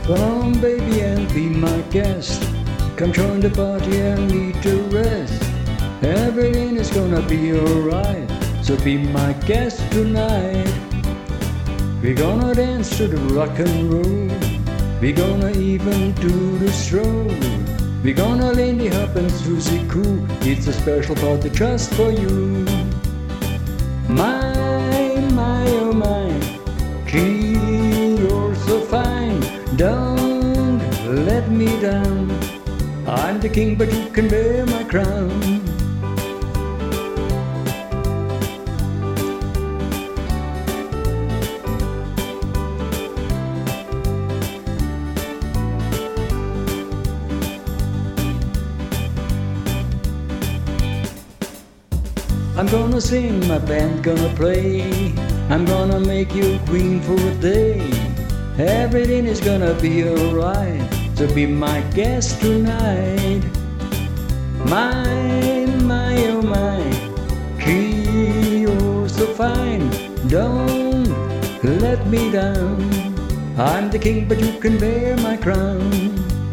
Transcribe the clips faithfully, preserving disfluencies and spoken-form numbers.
Come on, baby, and be my guest. Come join the party and need to rest. Everything is gonna be alright, so be my guest tonight. We're gonna dance to the rock and roll. We're gonna even do the stroll. We're gonna Lindy Hop and Susie Cool. It's a special party just for you. My, my, oh my, gee, you're so fine. Don't let me down. I'm the king, but you can bear my crown. I'm gonna sing, my band gonna play. I'm gonna make you queen for a day. Everything is gonna be alright, so be my guest tonight. My, my, oh my, gee, you're so fine. Don't let me down. I'm the king, but you can bear my crown.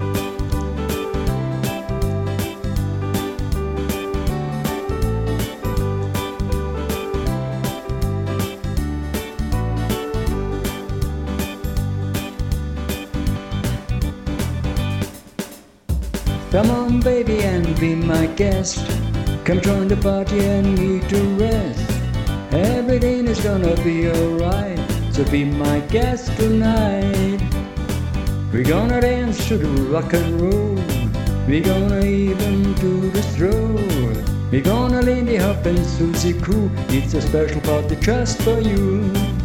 Come on, baby, and be my guest. Come join the party and need to rest. Everything is gonna be alright, so be my guest tonight. We're gonna dance to the rock and roll. We're gonna even do the stroll. We're gonna Lindy Hop and Susie Cool. It's a special party just for you.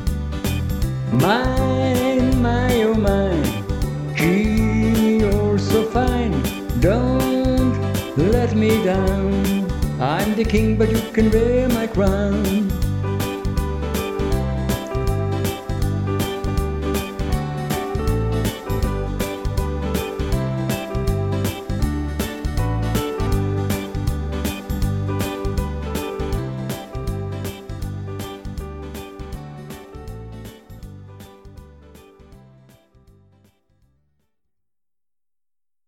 My, my, oh my, gee, you're so fine. Don't let me down. I'm the king, but you can bear my crown.